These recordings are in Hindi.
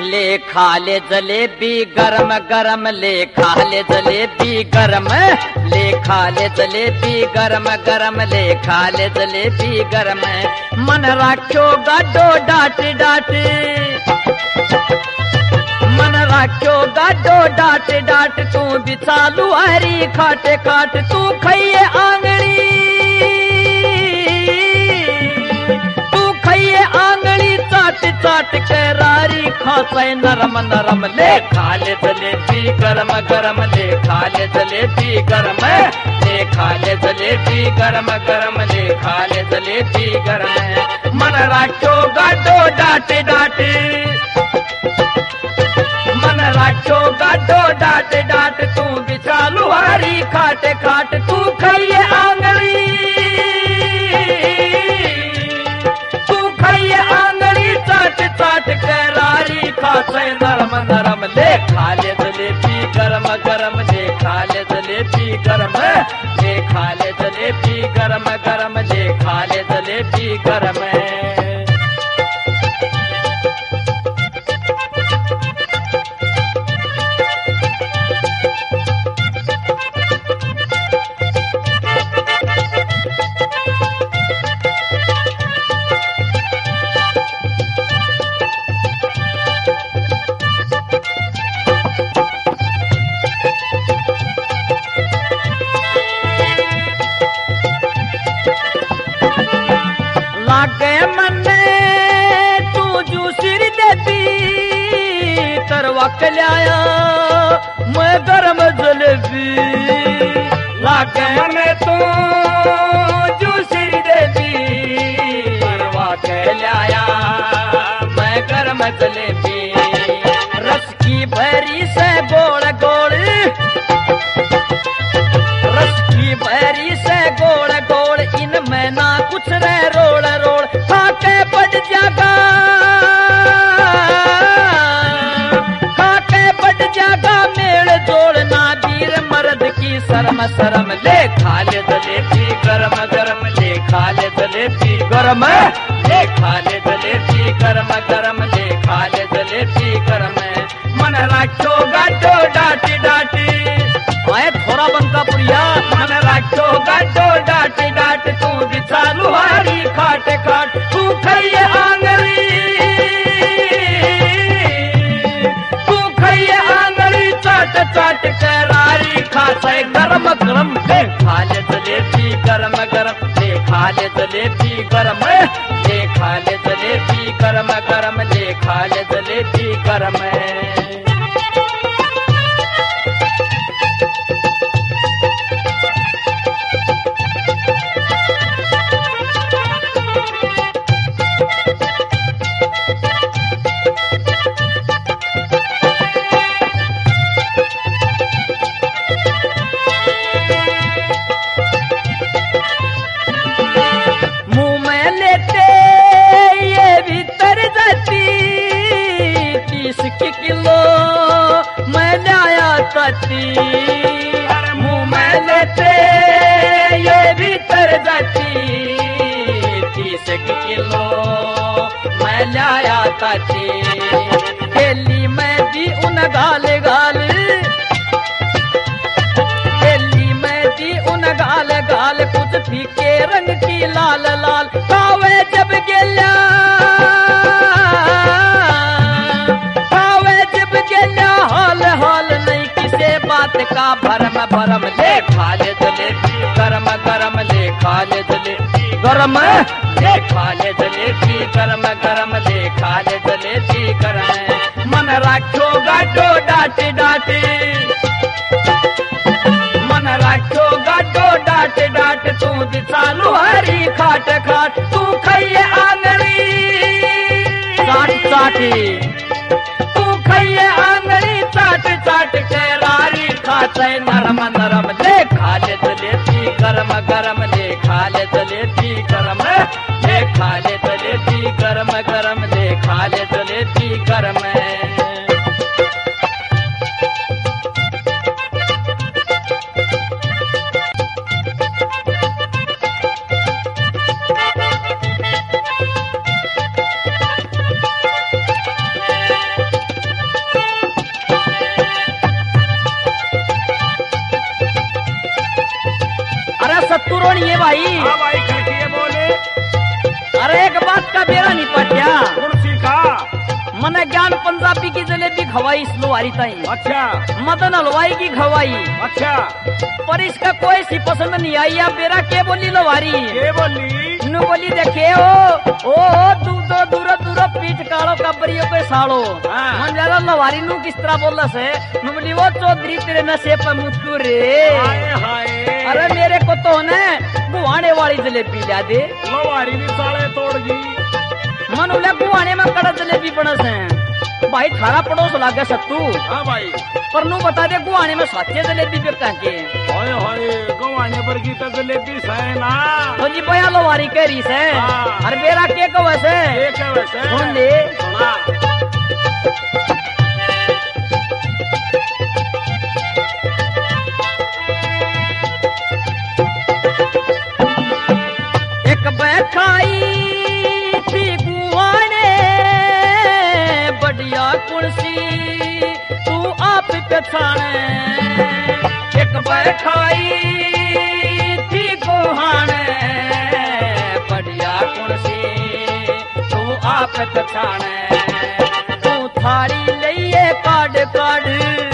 ले खा ले जलेबी गरम गरम, ले खा ले जलेबी गरम, ले खा ले जलेबी गरम गरम, ले खा ले जलेबी गरम। मन राख्यो गाडो डाट डाट, मन राख्यो गाडो डाट डाट, तू भी चालू हरी खाट खाट, तू खइए आंगली, तू खइए आंगली चाट चाट करारी खाए नरम नरम। ले खा ले जलेबी गरम गरम, ले खा ले जलेबी गरम, ले खा ले जलेबी गरम गरम, ले खा ले जलेबी गरम। मन राख्यो गाडो डाट डाट, मन राख्यो गाडो डाट डाट, तू भी चालू हरी खाट खाट, तू खइए आंगली, तू खइए आंगली चाट चाट करारी खाए नरम नरम। ले खा ले जलेबी गरम गरम, ले खा ले जलेबी गरम, ले खा ले जलेबी गरम गरम, ले खा ले जलेबी गरम। लागे मने तू जू सिर देती तरवा कल्याया मैं गरम जलेबी, लागे मने तू जू सिर देती तरवा कल्याया मैं गरम जलेबी। रस की भरी से गोड़ गोड़, रस की भरी से गोड़ गोड़, इनमें ना कुछ रह रोड़ रोड़, खाके बढ़ जागा, खाके बढ़ जागा मेड़ जोड़ना वीर मर्द की शर्म शर्म। ले खा ले जलेबी गरम गरम, ले खा ले जलेबी गरम, ले खा ले जलेबी गरम गरम, ले खा ले जलेबी गरम। मन राख्यो गाडो डाट डाट, आए थोड़ा बंका पुरिया, मन राख्यो गाडो डाट डाट, तू भी चालू हरी खाट खाट, तू खइए आंगली, तू खइए आंगली चाट चाट करारी खाए गरम गरम। ले खा ले जलेबी गरम गरम, ले खा ले जलेबी गरम, ले खा ले जलेबी गरम गरम, ले खा ले जलेबी गरम। मुँह में लेते ये भीतर जाती 30 किलो मैं लाया ताती, खेली मैं दी उन गाल गाल, खेली मैं दी उन गाल गाल, कुछ फीके रंग की लाल लाल, कावे जब गेल्या, कावे जब गेल्या हाल हाल नहीं किसे बात का भरम भरम। ले खा ले जलेबी गरम गरम, ले खा ले जलेबी गरम, ले खा ले जलेबी गरम गरम, ले खा ले जलेबी गरम। मन राख्यो गाडो डाट डाट, मन राख्यो गाडो डाट डाट, तू भी चालू हरी खाट खाट, तू खइए आंगली चाट चाटी, तू खइए आंगली चाट चाट करारी खाए नरम नरम। ले खा ले जलेबी गरम गरम, ले खा ले जलेबी गरम, ले खा ले जलेबी गरम गरम, ले खा ले जलेबी गरम। भाई। हाँ भाई खड़की बोले। अरे एक बात का बेरा नहीं पट्या। कुर्सी का मने ज्ञान पंजाबी की जलेबी खवाई इस लोहारी ताई। अच्छा मदन हलवाई की खवाई। अच्छा पर इसका कोई सी पसंद नहीं आई। या बेरा के बोली लोहारी। ये बोली नु बोली देखे ओ दूर दूर पीठ कालो कबरियो के सालो। हाँ। मन ज्यादा लोहारी नु किस तरह बोला से। नु बोली वो चौधरी तेरे नशे पर मुझको रे। हाय हाय अरे मेरे को तो ने गुवाने वाली जलेबी ला दे। लोहारी भी साले तोड़ गी। मन उले गुवाने में कड़ा जलेबी बनस है। भाई थारा पड़ोस लागे सत्तू। हाँ भाई पर नु बता दे गुवाने में साथे जलेबी बेचता के। हाय हाय गवाने पर की तो जलेबी है ना। तो जी भैया लोहारी कह रही से। हाँ। अरे बेरा के को वैसे एक है वैसे सुन ले। सुना एक बैठाई थी गुआने बढ़िया कुर्सी तू आप पछाने। एक बैठाई थी गुहाने बढ़िया कुर्सी तू आप पछाने। तू थारी लइए काड काड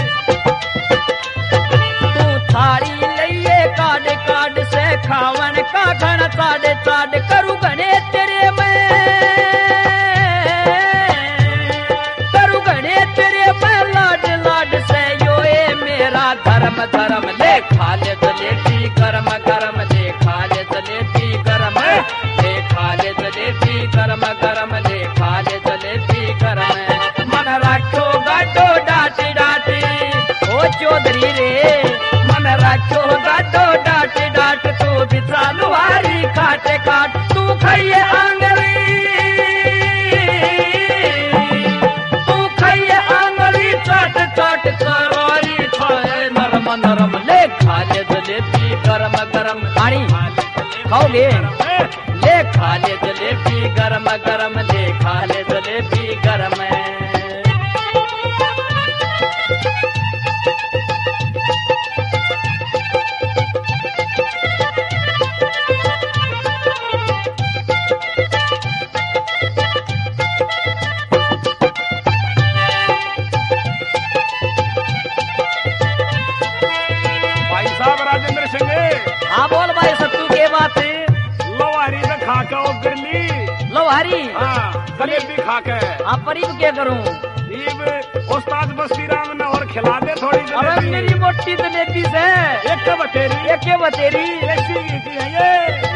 तू थारी लइए काड काड से खावन का घन चाड चाड करू गणे तेरे में करू गणे तेरे में लाड लाड से यो ए मेरा धर्म धर्म ले खा ले जलेबी गरम गरम ले खा ले जलेबी गरम ले खा ले जलेबी गरम गरम ले खा ले जलेबी गरम। मन राखो गाडो डाटी डाटी ओ चौधरी रे। मन राखो गाडो डाटी डाट तू बिचा लुहारी काटे काट तू खाइए आंगली तू खाइए आंगली चाट चाट करोरी खाए नरम नरम ले खा ले जलेबी गरम गरम। पानी खाओगे ले खा ले जलेबी गरम गरम ले खा ले जलेबी गरम। भाई साहब राजेंद्र सिंह हाँ बोल भाई सत्तू के बात। लोहारी से खा के वो कर ली। लोहारी हाँ जलेबी खा के आप परीब क्या करूं। ईब उस्ताद बस्ती राम ने और खिला दे थोड़ी अरे जलेबी। मेरी मोटी जलेबी से एक बतेरी एक के बतेरी ऐसी की है ये।